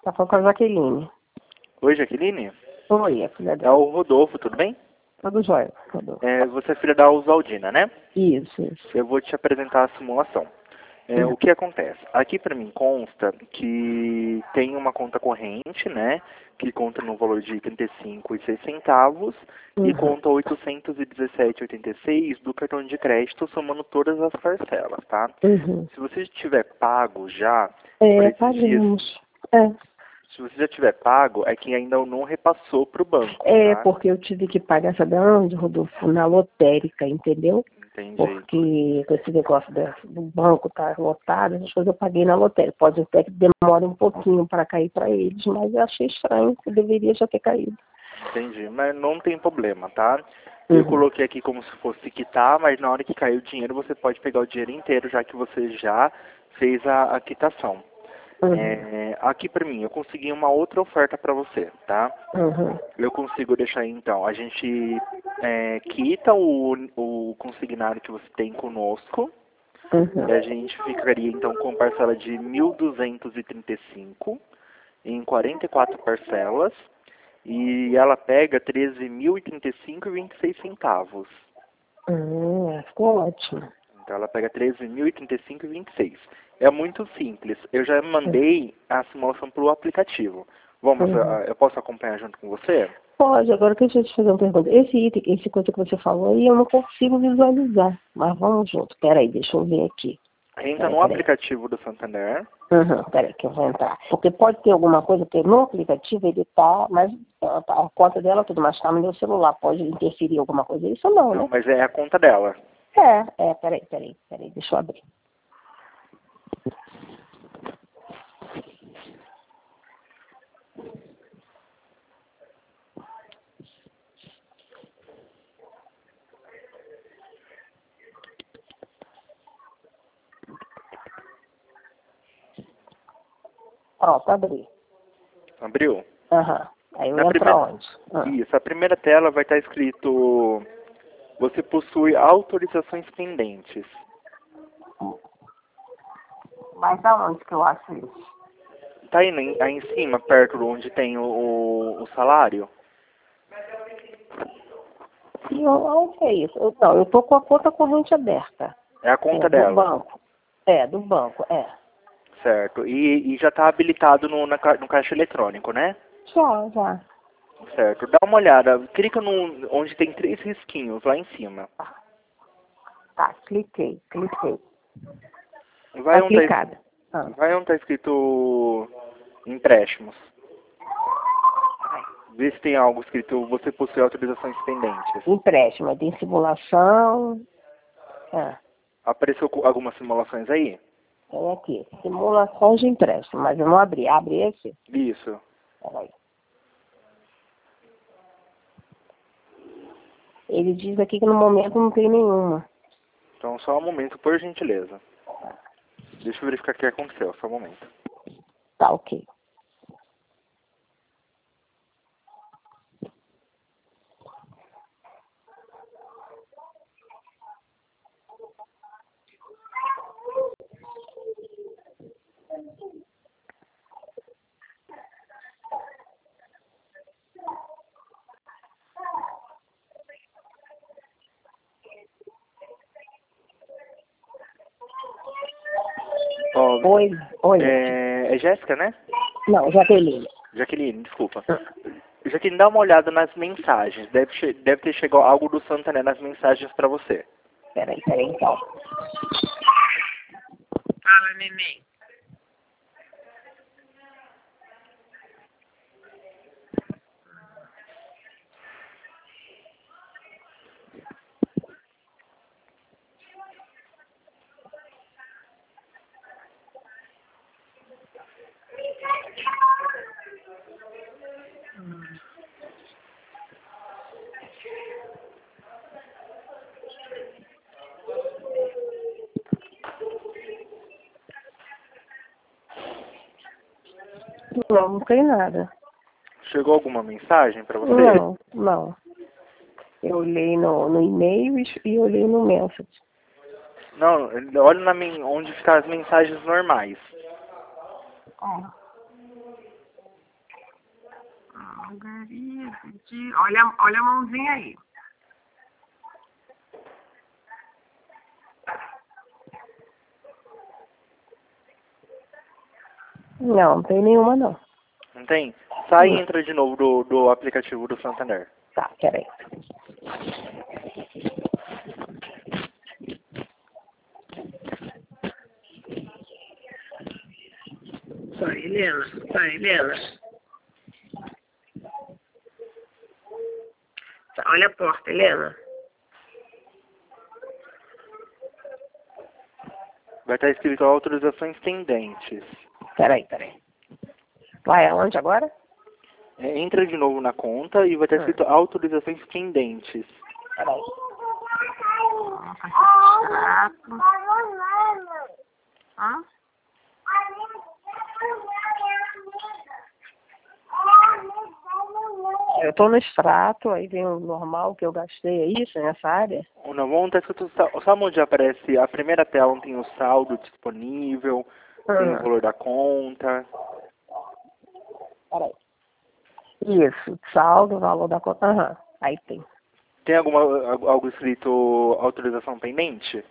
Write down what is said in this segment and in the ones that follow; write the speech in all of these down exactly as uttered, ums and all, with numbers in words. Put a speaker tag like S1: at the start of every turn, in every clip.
S1: Tá falando com a Jaqueline.
S2: Oi, Jaqueline?
S1: Oi, é filha
S2: É
S1: dela.
S2: o Rodolfo, tudo bem?
S1: Tudo jóia, Rodolfo.
S2: É, você é filha da Usaldina, né?
S1: Isso, isso.
S2: Eu vou te apresentar a simulação. É,
S1: Uhum.
S2: O que acontece? Aqui para mim consta que tem uma conta corrente, né? Que conta no valor de trinta e cinco reais e seis centavos e
S1: Uhum.
S2: conta oitocentos e dezessete reais e oitenta e seis centavos do cartão de crédito, somando todas as parcelas, tá?
S1: Uhum.
S2: Se você tiver pago já por
S1: É,
S2: esses dias,
S1: pagamos. É.
S2: se você já tiver pago, é que ainda não repassou para o banco,
S1: É,
S2: tá?
S1: porque eu tive que pagar, sabe onde, Rodolfo? Na lotérica, entendeu?
S2: Entendi.
S1: Porque com esse negócio da- do banco tá lotado, essas coisas eu paguei na lotérica. Pode até que demore um pouquinho para cair para eles, mas eu achei estranho, que deveria já ter caído.
S2: Entendi, mas não tem problema, tá? Eu
S1: Uhum.
S2: coloquei aqui como se fosse quitar, mas na hora que cair o dinheiro, você pode pegar o dinheiro inteiro, já que você já fez a, a quitação.
S1: Uhum.
S2: É, aqui pra mim, eu consegui uma outra oferta pra você, tá?
S1: Uhum.
S2: Eu consigo deixar então, a gente é, quita o, o consignário que você tem conosco,
S1: Uhum.
S2: e a gente ficaria então com parcela de mil duzentos e trinta e cinco em quarenta e quatro parcelas. E ela pega treze mil e trinta e cinco reais e vinte e seis centavos.
S1: Hum, ficou ótimo.
S2: Então ela pega treze mil e trinta e cinco reais e vinte e seis. É muito simples. Eu já mandei a simulação para o aplicativo. Vamos,
S1: Uhum.
S2: ah, eu posso acompanhar junto com você?
S1: Pode, agora deixa eu te fazer uma pergunta. Esse item, esse coisa que você falou aí, eu não consigo visualizar. Mas vamos junto. Peraí, deixa eu ver aqui.
S2: Entra
S1: Peraí,
S2: no
S1: peraí.
S2: aplicativo do Santander.
S1: Uhum, peraí que eu vou entrar. Porque pode ter alguma coisa, porque no aplicativo ele tá, mas a, a conta dela tudo, mas tá no meu celular. Pode interferir alguma coisa? Isso não,
S2: Não,
S1: né?
S2: mas é a conta dela.
S1: É, é, peraí, peraí, peraí, deixa eu abrir. Pronto, abri.
S2: Abriu?
S1: Aham. Aí eu
S2: Na
S1: entro
S2: primeira...
S1: aonde? Ah.
S2: Isso, a primeira tela vai estar escrito: você possui autorizações pendentes.
S1: Mas aonde que eu acho isso?
S2: Tá aí, em- aí em cima, perto de onde tem o, o, o salário?
S1: E eu, onde que é isso? Eu, não, eu tô com a conta corrente aberta.
S2: É a
S1: É,
S2: conta
S1: do
S2: dela,
S1: banco. É, do banco, é.
S2: certo? E, e já está habilitado no, na, ca- no caixa eletrônico, né?
S1: Já, já.
S2: Certo. Dá uma olhada, clica no onde tem três risquinhos lá em cima.
S1: Tá, cliquei, cliquei.
S2: Vai
S1: Tá
S2: onde está
S1: clicada. Ah.
S2: vai onde tá escrito empréstimos. Vê se tem algo escrito você possui autorizações pendentes.
S1: Empréstimo, tem simulação. Ah,
S2: Apareceu co- algumas simulações aí?
S1: tem aqui. Simulação de empréstimo, mas eu não abri. Abre esse?
S2: Isso.
S1: Peraí. Ele diz aqui que no momento não tem nenhuma.
S2: Então só um momento, por gentileza. Deixa eu verificar o que aconteceu, só um momento.
S1: Tá, ok.
S2: Ó,
S1: Oi, oi.
S2: é, é Jéssica, né?
S1: Não, Jaqueline.
S2: Jaqueline, desculpa. Jaqueline, dá uma olhada nas mensagens. Deve, che- deve ter chegado algo do Santander nas mensagens pra você.
S1: Peraí, peraí, então.
S3: Fala, neném.
S1: Não, não tem nada.
S2: Chegou alguma mensagem pra você?
S1: Não, não. Eu olhei no, no e-mail e, e olhei no message.
S2: Não, olha na men- onde ficam as mensagens normais.
S1: Ah. Margarida de... Olha, olha a mãozinha aí. Não, não tem nenhuma não.
S2: Não tem? Sai e
S1: Não.
S2: entra de novo do, do aplicativo do Santander.
S1: Tá, peraí. Vai, Helena. Vai, Helena. Tá, olha a porta, Helena.
S2: Vai estar escrito autorizações pendentes.
S1: Peraí, peraí. Vai aonde agora?
S2: É, entra de novo na conta e vai estar escrito autorizações pendentes.
S1: Peraí. Extrato. Hã? Eu tô no extrato, aí vem o normal que eu gastei, é isso, nessa área?
S2: Não, vamos estar escrito, sabe onde aparece a primeira tela, onde tem o saldo disponível,
S1: Hum.
S2: tem o valor da conta.
S1: Peraí. Isso, saldo, valor da conta. Aham, aí tem.
S2: Tem alguma, algo escrito autorização pendente?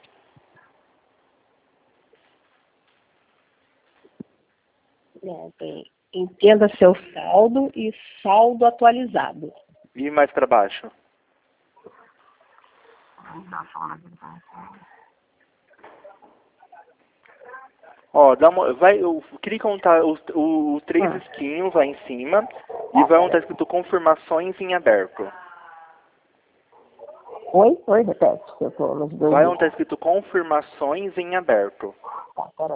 S1: É, tem. Entenda seu saldo e saldo atualizado.
S2: E mais para baixo? Ó, dá uma, vai, clica onde tá os, o, o três
S1: Ah.
S2: esquinhos lá em cima e vai onde tá escrito confirmações em aberto.
S1: Oi? Oi, repete. Eu tô nos dois.
S2: Vai onde tá escrito confirmações em aberto.
S1: Tá, peraí.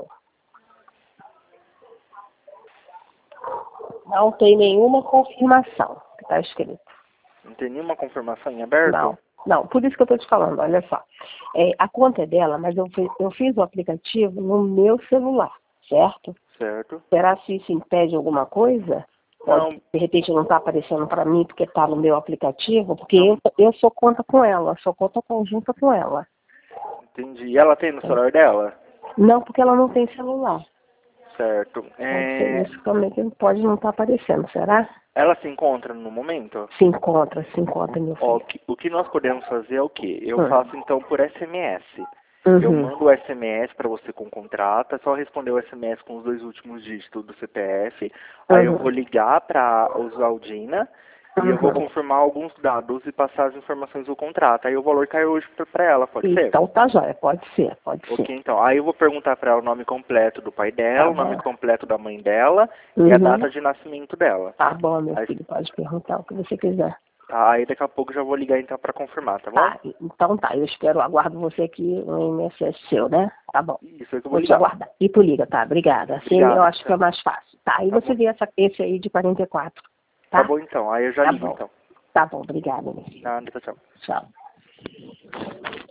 S1: Não tem nenhuma confirmação que tá escrito.
S2: Não tem nenhuma confirmação em aberto?
S1: Não, não, por isso que eu tô te falando, olha só. É, a conta é dela, mas eu, fiz- eu fiz o aplicativo no meu celular, certo?
S2: Certo.
S1: Será se isso impede alguma coisa?
S2: Não.
S1: Pode, de repente não está aparecendo para mim porque está no meu aplicativo, porque
S2: Não.
S1: eu, eu sou conta com ela, sou conta conjunta com ela.
S2: Entendi. E ela tem no celular dela?
S1: Não, porque ela não tem celular.
S2: Certo.
S1: Pode ser
S2: É...
S1: isso também que pode não estar aparecendo, será?
S2: Ela se encontra no momento?
S1: Se encontra, se encontra, meu
S2: Ó, o
S1: filho.
S2: que, o que nós podemos fazer é o quê? Eu
S1: Hum.
S2: faço então por S M S. Eu
S1: Uhum.
S2: mando o S M S para você com o contrato, é só responder o S M S com os dois últimos dígitos do C P F. Aí eu
S1: Uhum.
S2: vou ligar para a Usaldina e eu vou
S1: Uhum.
S2: confirmar alguns dados e passar as informações do contrato. Aí o valor cai hoje para ela, pode ser?
S1: Então tá jóia, pode ser, pode
S2: Ok,
S1: ser.
S2: então. Aí eu vou perguntar para ela o nome completo do pai dela,
S1: Tá
S2: o nome
S1: bom.
S2: completo da mãe dela
S1: Uhum.
S2: e a data de nascimento dela.
S1: Tá bom, meu
S2: Aí,
S1: filho, pode perguntar o que você quiser.
S2: tá, aí daqui a pouco eu já vou ligar então para confirmar, tá bom?
S1: Tá, então tá, eu espero, aguardo você aqui no I N S S seu, né? Tá bom.
S2: Isso é que eu vou
S1: Vou te
S2: ligar.
S1: aguardar. E tu liga, tá? Obrigada. Assim
S2: Obrigado,
S1: eu acho
S2: então.
S1: que é mais fácil. Tá, e
S2: Tá
S1: você
S2: bom.
S1: vê essa, esse aí de quarenta e quatro, tá?
S2: Tá bom então, aí eu já
S1: Tá
S2: ligo
S1: bom.
S2: então.
S1: Tá bom, obrigada, meu filho.
S2: Nada, tchau, tchau.
S1: Tchau.